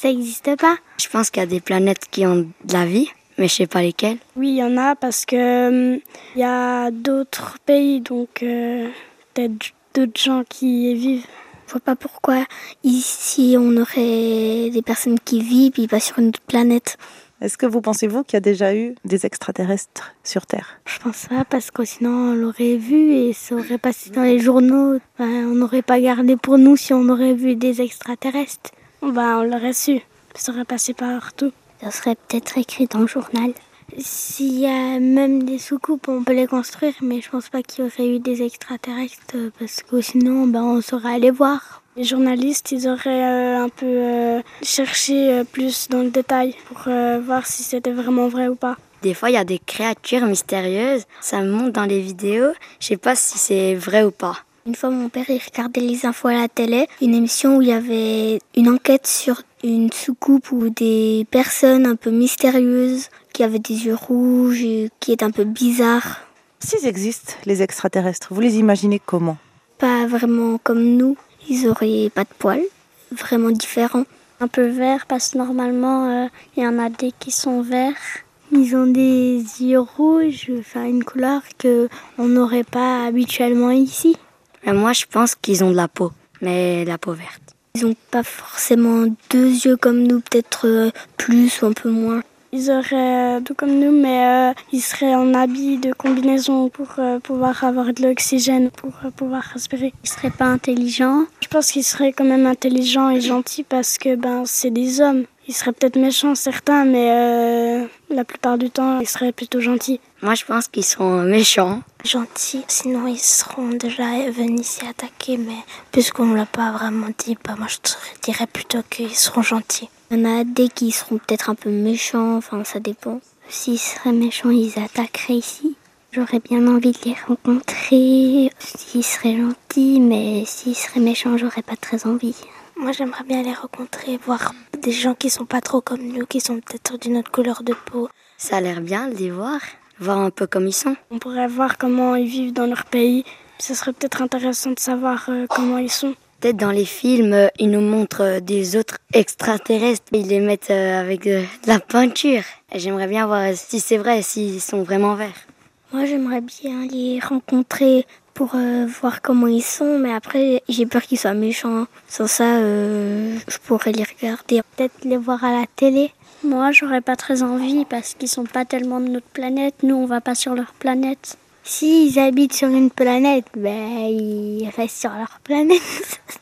Ça n'existe pas? Je pense qu'il y a des planètes qui ont de la vie, mais je sais pas lesquelles. Oui, il y en a parce que il y a d'autres pays, donc peut-être d'autres gens qui y vivent. Je vois pas pourquoi ici on aurait des personnes qui vivent et pas sur une autre planète. Est-ce que vous pensez-vous qu'il y a déjà eu des extraterrestres sur Terre? Je pense pas parce que sinon on l'aurait vu et ça aurait passé dans les journaux. On n'aurait pas gardé pour nous si on aurait vu des extraterrestres. On l'aurait su. Ça aurait passé partout. Ça serait peut-être écrit dans le journal. S'il y a même des soucoupes, on peut les construire, mais je pense pas qu'il y aurait eu des extraterrestres parce que sinon on saurait aller voir. Les journalistes, ils auraient un peu cherché plus dans le détail pour voir si c'était vraiment vrai ou pas. Des fois, il y a des créatures mystérieuses, ça monte dans les vidéos, je sais pas si c'est vrai ou pas. Une fois, mon père il regardait les infos à la télé, une émission où il y avait une enquête sur une soucoupe ou des personnes un peu mystérieuses qui avaient des yeux rouges et qui étaient un peu bizarres. S'ils existent, les extraterrestres, vous les imaginez comment? Pas vraiment comme nous, ils auraient pas de poils, vraiment différents. Un peu vert parce que normalement, il y en a des qui sont verts. Ils ont des yeux rouges, une couleur qu'on n'aurait pas habituellement ici. Moi, je pense qu'ils ont de la peau, mais la peau verte. Ils n'ont pas forcément 2 yeux comme nous, peut-être plus ou un peu moins. Ils auraient tout comme nous, mais ils seraient en habit de combinaison pour pouvoir avoir de l'oxygène, pour pouvoir respirer. Ils seraient pas intelligents. Je pense qu'ils seraient quand même intelligents et gentils parce que c'est des hommes. Ils seraient peut-être méchants certains, mais la plupart du temps, ils seraient plutôt gentils. Moi, je pense qu'ils sont méchants. Gentils, sinon ils seront déjà venus s'y attaquer, mais puisqu'on ne l'a pas vraiment dit, moi je dirais plutôt qu'ils seront gentils. Il y en a des qui seront peut-être un peu méchants, ça dépend. S'ils seraient méchants, ils attaqueraient ici. J'aurais bien envie de les rencontrer. S'ils seraient gentils, mais s'ils seraient méchants, j'aurais pas très envie. Moi j'aimerais bien les rencontrer, voir des gens qui sont pas trop comme nous, qui sont peut-être d'une autre couleur de peau. Ça a l'air bien de les voir un peu comme ils sont. On pourrait voir comment ils vivent dans leur pays. Ce serait peut-être intéressant de savoir comment ils sont. Peut-être dans les films, ils nous montrent des autres extraterrestres. Ils les mettent avec de la peinture. Et j'aimerais bien voir si c'est vrai, s'ils sont vraiment verts. Moi, j'aimerais bien les rencontrer pour voir comment ils sont. Mais après, j'ai peur qu'ils soient méchants. Sans ça, je pourrais les regarder. Peut-être les voir à la télé. Moi, j'aurais pas très envie parce qu'ils sont pas tellement de notre planète. Nous, on va pas sur leur planète. S'ils habitent sur une planète, ils restent sur leur planète.